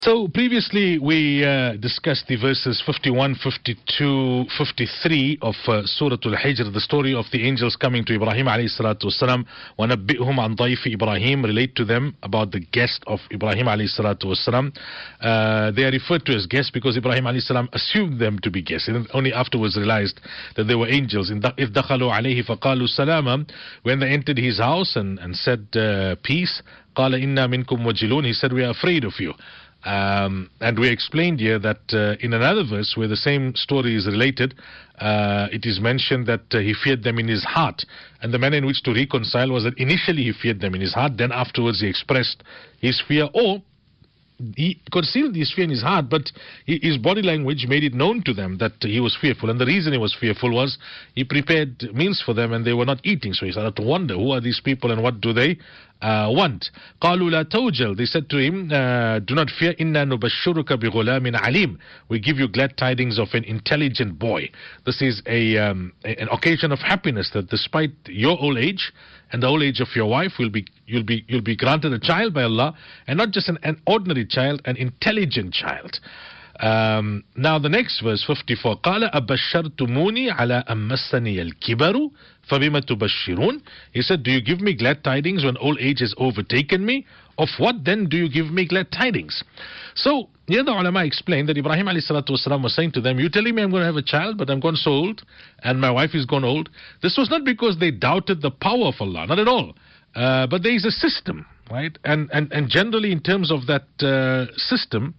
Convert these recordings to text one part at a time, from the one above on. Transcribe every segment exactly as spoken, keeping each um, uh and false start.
So previously we uh, discussed the verses fifty-one, fifty-two, fifty-three of uh, Surah Al-Hijr, the story of the angels coming to Ibrahim alayhi salatu wasalam. وَنَبِّئْهُمْ عَنْ ضَيْفِ Ibrahim, relate to them about the guest of Ibrahim alayhi salatu wasalam. Uh, they are referred to as guests because Ibrahim alayhi salam assumed them to be guests. And only afterwards realized that they were angels. In إِذْ دَخَلُوا عَلَيْهِ فَقَالُوا سَلَامًا, when they entered his house and, and said uh, peace, قَالَ إِنَّا مِنْكُمْ وَجِلُونَ, he said, we are afraid of you. Um, and we explained here that uh, in another verse where the same story is related, uh, it is mentioned that uh, he feared them in his heart. And the manner in which to reconcile was that initially he feared them in his heart, then afterwards he expressed his fear, or he concealed his fear in his heart, but his body language made it known to them that he was fearful. And the reason he was fearful was he prepared meals for them and they were not eating. So he started to wonder, who are these people and what do they uh, want? قَالُوا لَا تَوْجَلْ, they said to him, uh, do not fear, إِنَّا نُبَشِّرُكَ بِغُلَامٍ عَلِيمٍ, we give you glad tidings of an intelligent boy. This is a um, an occasion of happiness, that despite your old age and the old age of your wife, will be you'll be you'll be granted a child by Allah, and not just an, an ordinary child, an intelligent child. Um, now the next verse, fifty-four, قال أبشرتموني على أن مسني الكبر فبما تبشرون, he said, do you give me glad tidings when old age has overtaken me? Of what then do you give me glad tidings? So here the ulama explained that Ibrahim alayhi salatu wasalam was saying to them, you're telling me I'm going to have a child, but I'm gone so old and my wife is gone old. This was not because they doubted the power of Allah, not at all. Uh, but there is a system, right? And, and, and generally in terms of that uh, system,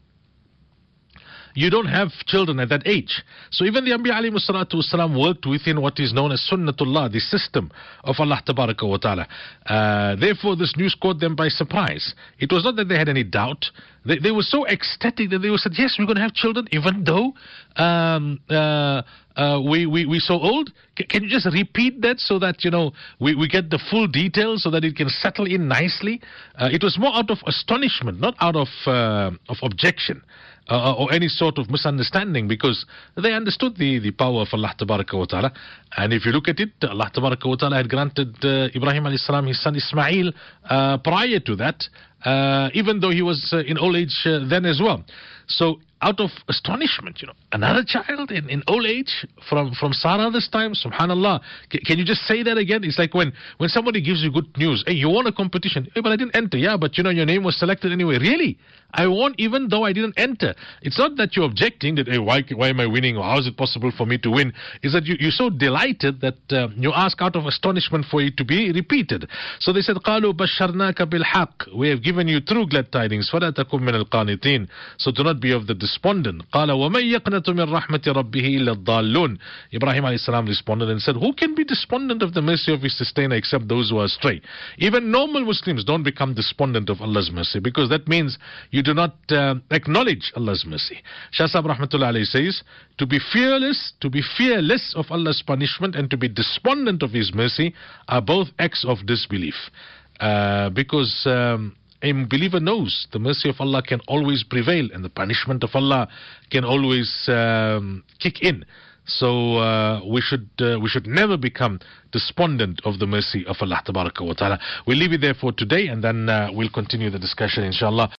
you don't have children at that age. So even the Anbiya alayhi salatu wasalam worked within what is known as Sunnatullah, the system of Allah tabaraka wa ta'ala. Uh, therefore this news caught them by surprise. It was not that they had any doubt. They, they were so ecstatic that they were said, yes, we're going to have children even though um, uh, uh, we, we, we're so old. C can you just repeat that so that, you know, we, we get the full details so that it can settle in nicely? Uh, it was more out of astonishment, not out of, uh, of objection. Uh, or any sort of misunderstanding, because they understood the, the power of Allah Tabaraka wa Ta'ala. And if you look at it, Allah Tabaraka wa Ta'ala had granted uh, Ibrahim alayhi salam his son Ismail uh, prior to that, uh, even though he was uh, in old age uh, then as well. So out of astonishment, you know, another child in, in old age from, from Sarah this time, subhanallah. C can you just say that again? It's like when, when somebody gives you good news, hey, you won a competition. Hey, but I didn't enter. Yeah, but you know, your name was selected anyway. Really? I won even though I didn't enter. It's not that you're objecting that, hey, why, why am I winning, or how is it possible for me to win? It's that you, you're so delighted that uh, you ask out of astonishment for it to be repeated. So they said, قَالُوا بَشَّرْنَاكَ بِالْحَقِّ, we have given you true glad tidings. فَلَا تَكُمْ مِنَ الْقَانِتِينَ, so do not be of the despondent. قَالَ وَمَنْ يَقْنَتُ مِنْ رَحْمَةِ رَبِّهِ إِلَّا الضَّالُّونَ, Ibrahim alayhi salam responded and said, who can be despondent of the mercy of his sustainer except those who are astray? Even normal Muslims don't become despondent of Allah's mercy, because that means you do not uh, acknowledge Allah's mercy. Shah Sahib Rahmatullah alayhi says, to be fearless, to be fearless of Allah's punishment and to be despondent of his mercy are both acts of disbelief. Uh, because um, a believer knows the mercy of Allah can always prevail and the punishment of Allah can always um, kick in. So uh, we should uh, we should never become despondent of the mercy of Allah Tabaraka wa Ta'ala. We'll leave it there for today, and then uh, we'll continue the discussion inshallah.